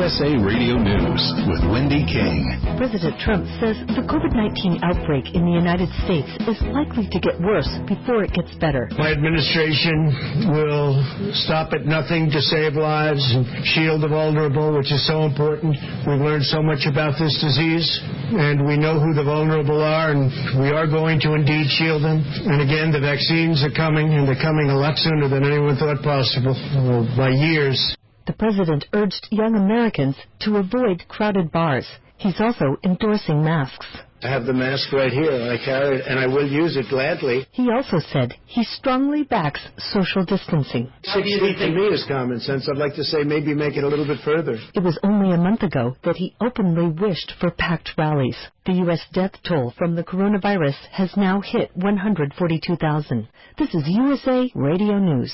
USA Radio News with Wendy King. President Trump says the COVID-19 outbreak in the United States is likely to get worse before it gets better. My administration will stop at nothing to save lives and shield the vulnerable, which is so important. We've learned so much about this disease, and we know who the vulnerable are, and we are going to indeed shield them. And again, the vaccines are coming, and they're coming a lot sooner than anyone thought possible, by years. The president urged young Americans to avoid crowded bars. He's also endorsing masks. I have the mask right here, and I carry it, and I will use it gladly. He also said he strongly backs social distancing. 6 feet to me is common sense. I'd like to say maybe make it a little bit further. It was only a month ago that he openly wished for packed rallies. The U.S. death toll from the coronavirus has now hit 142,000. This is USA Radio News.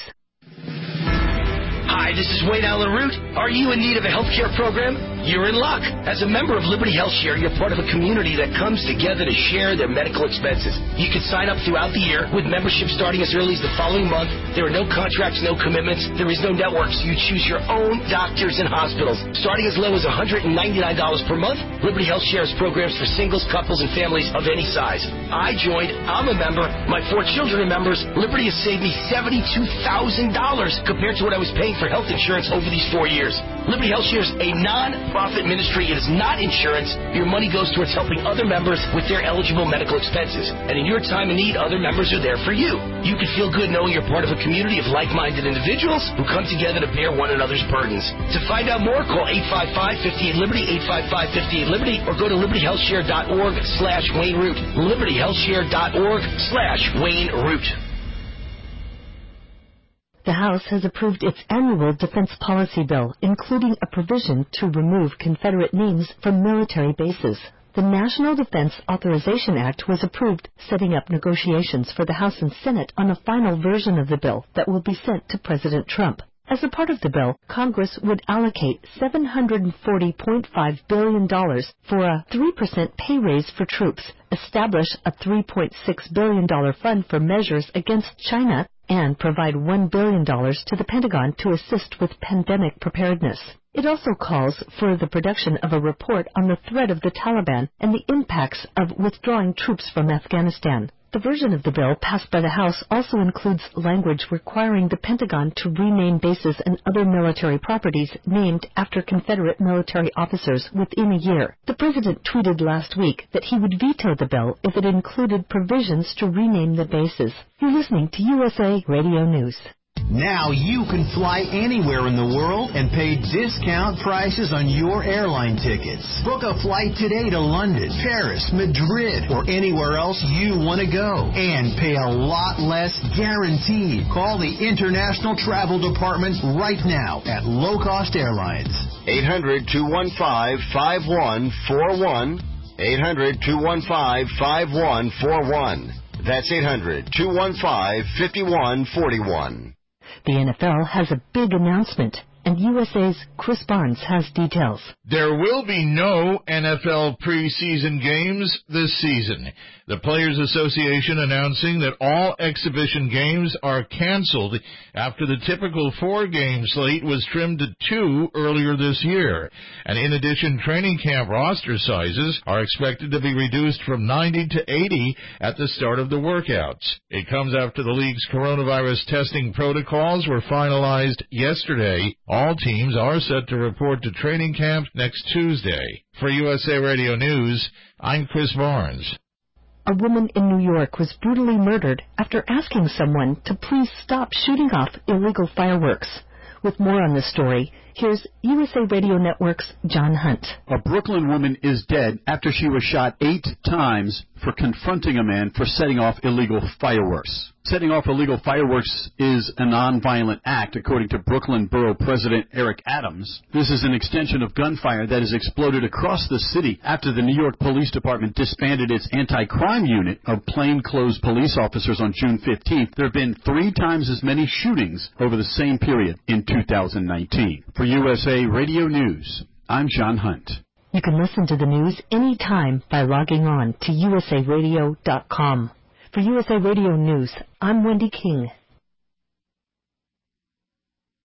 Hi, this is Wayne Allen Root. Are you in need of a health care program? You're in luck. As a member of Liberty Health Share, you're part of a community that comes together to share their medical expenses. You can sign up throughout the year with membership starting as early as the following month. There are no contracts, no commitments. There is no network, so you choose your own doctors and hospitals. Starting as low as $199 per month, Liberty Health Share has programs for singles, couples, and families of any size. I joined. I'm a member. My 4 children are members. Liberty has saved me $72,000 compared to what I was paying for health insurance over these 4 years. Liberty Health Share is a non-profit ministry. It is not insurance. Your money goes towards helping other members with their eligible medical expenses. And in your time of need, other members are there for you. You can feel good knowing you're part of a community of like-minded individuals who come together to bear one another's burdens. To find out more, call 855-58-LIBERTY, 855-58-LIBERTY, or go to libertyhealthshare.org/Wayne Root. libertyhealthshare.org/Wayne Root. The House has approved its annual defense policy bill, including a provision to remove Confederate names from military bases. The National Defense Authorization Act was approved, setting up negotiations for the House and Senate on a final version of the bill that will be sent to President Trump. As a part of the bill, Congress would allocate $740.5 billion for a 3% pay raise for troops, establish a $3.6 billion fund for measures against China, and provide $1 billion to the Pentagon to assist with pandemic preparedness. It also calls for the production of a report on the threat of the Taliban and the impacts of withdrawing troops from Afghanistan. The version of the bill passed by the House also includes language requiring the Pentagon to rename bases and other military properties named after Confederate military officers within a year. The president tweeted last week that he would veto the bill if it included provisions to rename the bases. You're listening to USA Radio News. Now you can fly anywhere in the world and pay discount prices on your airline tickets. Book a flight today to London, Paris, Madrid, or anywhere else you want to go. And pay a lot less guaranteed. Call the International Travel Department right now at Low Cost Airlines. 800-215-5141. 800-215-5141. That's 800-215-5141. The NFL has a big announcement, and USA's Chris Barnes has details. There will be no NFL preseason games this season. The Players Association announcing that all exhibition games are canceled after the typical 4-game slate was trimmed to 2 earlier this year. And in addition, training camp roster sizes are expected to be reduced from 90 to 80 at the start of the workouts. It comes after the league's coronavirus testing protocols were finalized yesterday. All teams are set to report to training camp next Tuesday. For USA Radio News, I'm Chris Barnes. A woman in New York was brutally murdered after asking someone to please stop shooting off illegal fireworks. With more on this story, here's USA Radio Network's John Hunt. A Brooklyn woman is dead after she was shot 8 times for confronting a man for setting off illegal fireworks. Setting off illegal fireworks is a nonviolent act, according to Brooklyn Borough President Eric Adams. This is an extension of gunfire that has exploded across the city after the New York Police Department disbanded its anti-crime unit of plainclothes police officers on June 15th. There have been 3 times as many shootings over the same period in 2019. For USA Radio News, I'm John Hunt. You can listen to the news anytime by logging on to usaradio.com. For USA Radio News, I'm Wendy King.